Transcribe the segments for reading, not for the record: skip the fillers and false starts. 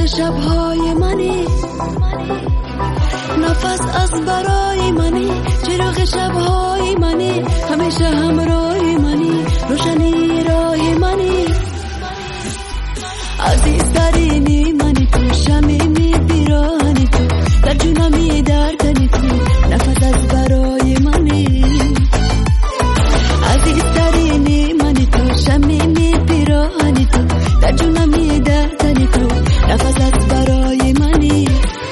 چراغ شبهای منی، نفس از برای منی، چراغ شبهای منی، همیشه همراه منی، روشنی راه منی، عزیزترینی منی تو، شمیمی پیراهنی تو، در جونمی در تنی تو، نفس از برای منی، عزیزترینی منی تو، شمیمی پیراهنی تو، در جونمی در تنی تو، نفس از برای منی،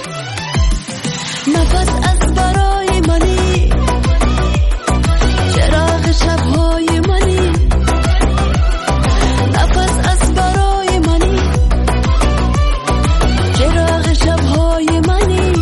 نفس از برای منی، چراغ شبهای منی، نفس از برای منی، چراغ شبهای منی.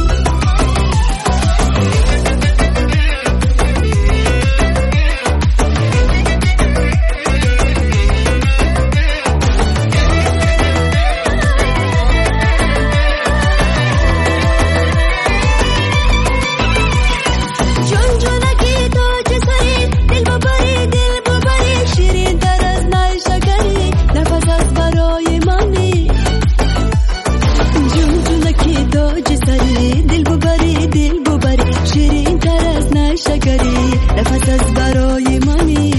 نفس از برای منی،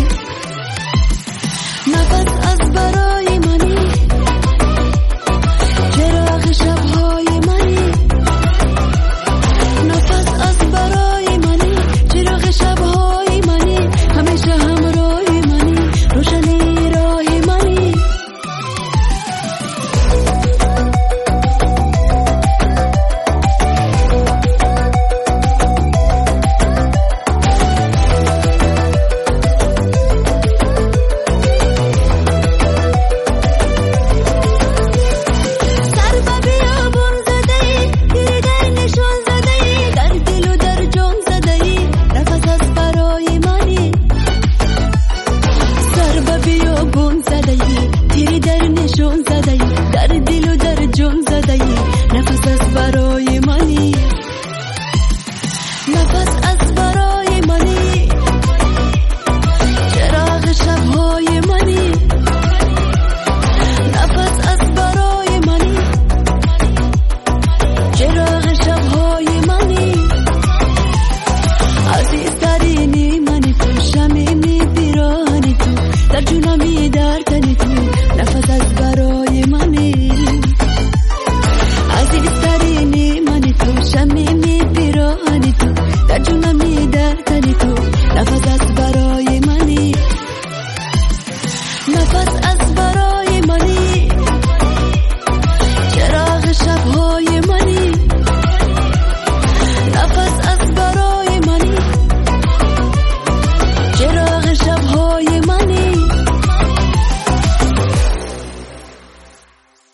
نفس از برای منی، چراغ شبهای منی، نفس از برای منی، چراغ شبهای منی، همیشه همراه منی، روشنی راه منی. در دل و در جان زده‌ای، نفس از برای